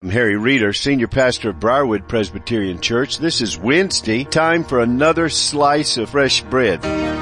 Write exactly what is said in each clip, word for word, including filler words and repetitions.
I'm Harry Reeder, Senior Pastor of Briarwood Presbyterian Church. This is Wednesday, time for another slice of fresh bread.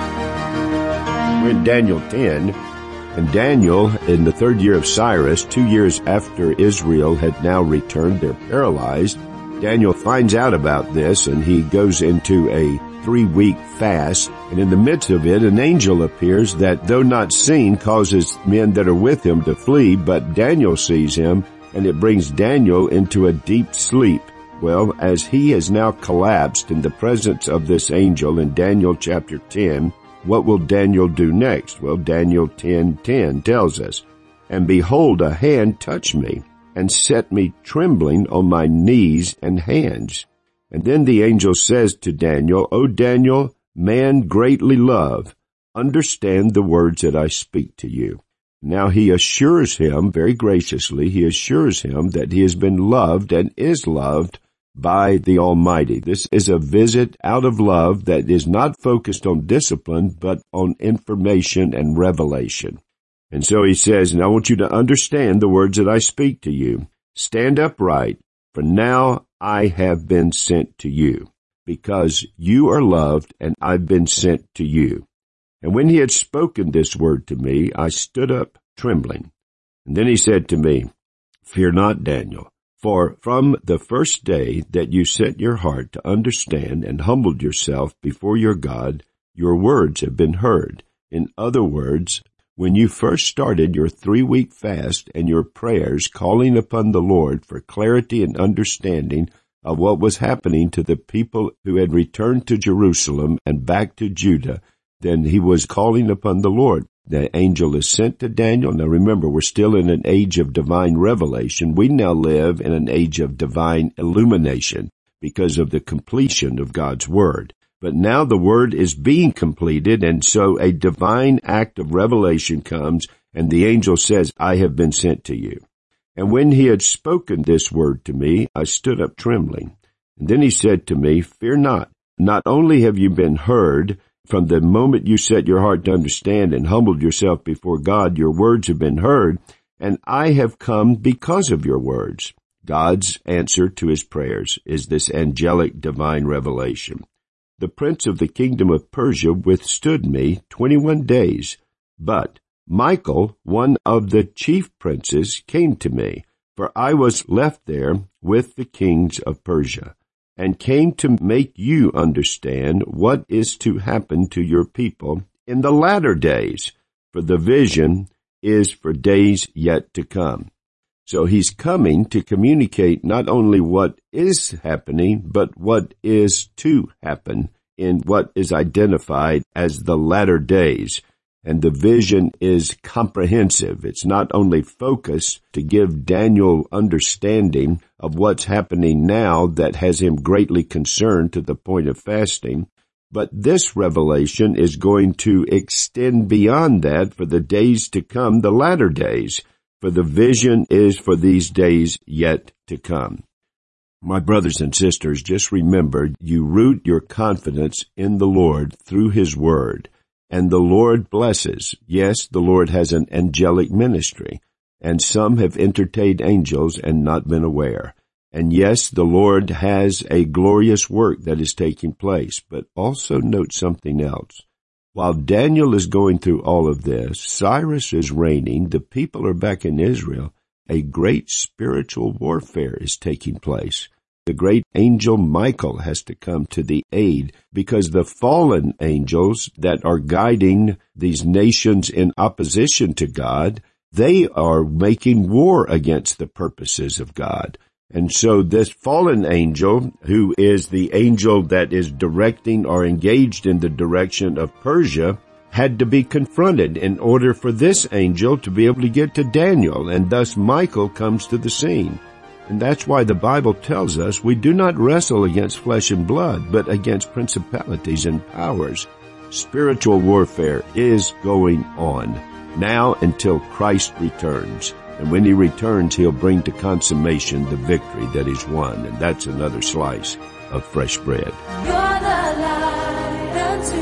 We're in Daniel ten, and Daniel, in the third year of Cyrus, two years after Israel had now returned, they're paralyzed. Daniel finds out about this, and he goes into a three-week fast, and in the midst of it, an angel appears that, though not seen, causes men that are with him to flee, but Daniel sees him, and it brings Daniel into a deep sleep. Well, as he has now collapsed in the presence of this angel in Daniel chapter ten, what will Daniel do next? Well, Daniel ten ten tells us, "And behold, a hand touched me, and set me trembling on my knees and hands." And then the angel says to Daniel, "O Daniel, man greatly loved, understand the words that I speak to you." Now he assures him, very graciously, he assures him that he has been loved and is loved by the Almighty. This is a visit out of love that is not focused on discipline, but on information and revelation. And so he says, and I want you to understand the words that I speak to you. Stand upright, for now I have been sent to you, because you are loved and I've been sent to you. And when he had spoken this word to me, I stood up trembling. And then he said to me, "Fear not, Daniel, for from the first day that you set your heart to understand and humbled yourself before your God, your words have been heard." In other words, when you first started your three-week fast and your prayers calling upon the Lord for clarity and understanding of what was happening to the people who had returned to Jerusalem and back to Judah, then he was calling upon the Lord. The angel is sent to Daniel. Now remember, we're still in an age of divine revelation. We now live in an age of divine illumination because of the completion of God's Word. But now the Word is being completed, and so a divine act of revelation comes, and the angel says, "I have been sent to you." And when he had spoken this word to me, I stood up trembling. And then he said to me, "Fear not. Not only have you been heard, from the moment you set your heart to understand and humbled yourself before God, your words have been heard, and I have come because of your words." God's answer to his prayers is this angelic divine revelation. "The prince of the kingdom of Persia withstood me twenty-one days, but Michael, one of the chief princes, came to me, for I was left there with the kings of Persia, and came to make you understand what is to happen to your people in the latter days, for the vision is for days yet to come." So he's coming to communicate not only what is happening, but what is to happen in what is identified as the latter days. And the vision is comprehensive. It's not only focused to give Daniel understanding of what's happening now that has him greatly concerned to the point of fasting, but this revelation is going to extend beyond that for the days to come, the latter days, for the vision is for these days yet to come. My brothers and sisters, just remember, you root your confidence in the Lord through His Word. And the Lord blesses. Yes, the Lord has an angelic ministry, and some have entertained angels and not been aware. And yes, the Lord has a glorious work that is taking place, but also note something else. While Daniel is going through all of this, Cyrus is reigning, the people are back in Israel, a great spiritual warfare is taking place. The great angel Michael has to come to the aid because the fallen angels that are guiding these nations in opposition to God, they are making war against the purposes of God. And so this fallen angel, who is the angel that is directing or engaged in the direction of Persia, had to be confronted in order for this angel to be able to get to Daniel, and thus Michael comes to the scene. And that's why the Bible tells us we do not wrestle against flesh and blood, but against principalities and powers. Spiritual warfare is going on now until Christ returns. And when He returns, He'll bring to consummation the victory that He's won. And that's another slice of fresh bread. You're the light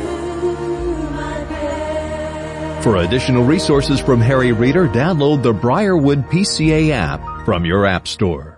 unto my bed. For additional resources from Harry Reeder, download the Briarwood P C A app from your app store.